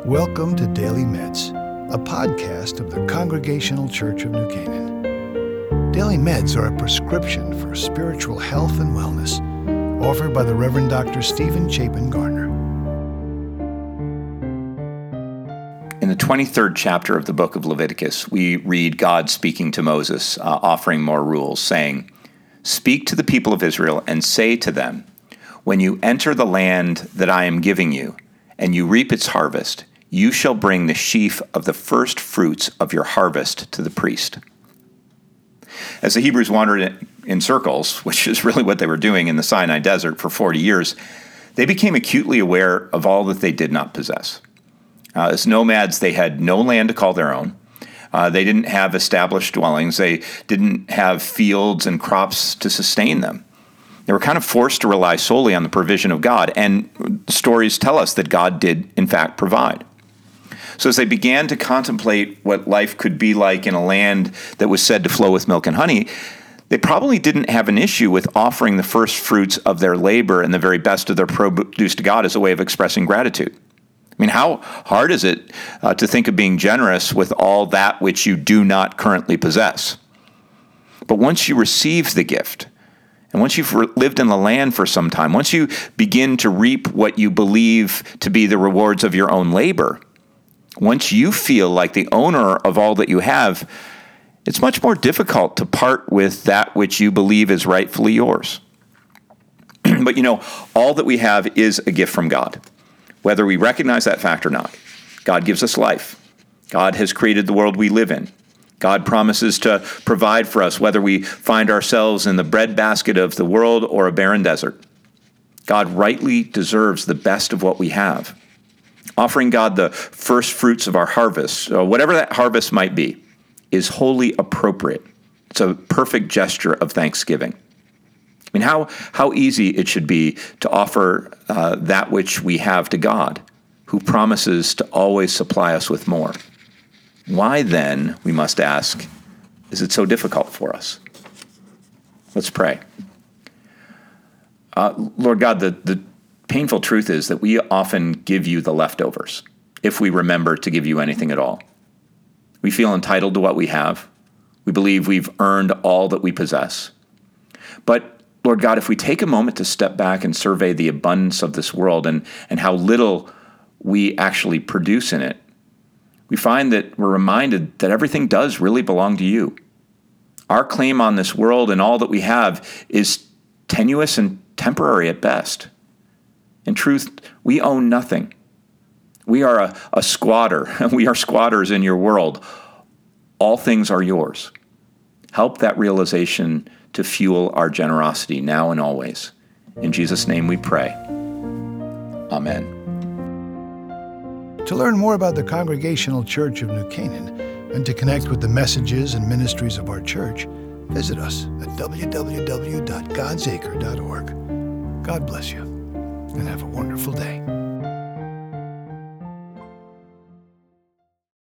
Welcome to Daily Meds, a podcast of the Congregational Church of New Canaan. Daily Meds are a prescription for spiritual health and wellness, offered by the Reverend Dr. Stephen Chapin Garner. In the 23rd chapter of the book of Leviticus, we read God speaking to Moses, offering more rules, saying, "Speak to the people of Israel and say to them, when you enter the land that I am giving you, and you reap its harvest, you shall bring the sheaf of the first fruits of your harvest to the priest." As the Hebrews wandered in circles, which is really what they were doing in the Sinai desert for 40 years, they became acutely aware of all that they did not possess. As nomads, they had no land to call their own. They didn't have established dwellings. They didn't have fields and crops to sustain them. They were kind of forced to rely solely on the provision of God, and stories tell us that God did, in fact, provide. So as they began to contemplate what life could be like in a land that was said to flow with milk and honey, they probably didn't have an issue with offering the first fruits of their labor and the very best of their produce to God as a way of expressing gratitude. I mean, how hard is it to think of being generous with all that which you do not currently possess? But once you receive the gift, and once you've lived in the land for some time, once you begin to reap what you believe to be the rewards of your own labor, once you feel like the owner of all that you have, it's much more difficult to part with that which you believe is rightfully yours. But all that we have is a gift from God, whether we recognize that fact or not. God gives us life. God has created the world we live in. God promises to provide for us, whether we find ourselves in the breadbasket of the world or a barren desert. God rightly deserves the best of what we have. Offering God the first fruits of our harvest, whatever that harvest might be, is wholly appropriate. It's a perfect gesture of thanksgiving. I mean, how easy it should be to offer that which we have to God, who promises to always supply us with more. Why then, we must ask, is it so difficult for us? Let's pray. Lord God, the painful truth is that we often give you the leftovers, if we remember to give you anything at all. We feel entitled to what we have. We believe we've earned all that we possess. But Lord God, if we take a moment to step back and survey the abundance of this world and how little we actually produce in it, we find that we're reminded that everything does really belong to you. Our claim on this world and all that we have is tenuous and temporary at best. In truth, we own nothing. We are a squatter. We are squatters in your world. All things are yours. Help that realization to fuel our generosity now and always. In Jesus' name we pray. Amen. To learn more about the Congregational Church of New Canaan and to connect with the messages and ministries of our church, visit us at www.godsacre.org. God bless you and have a wonderful day.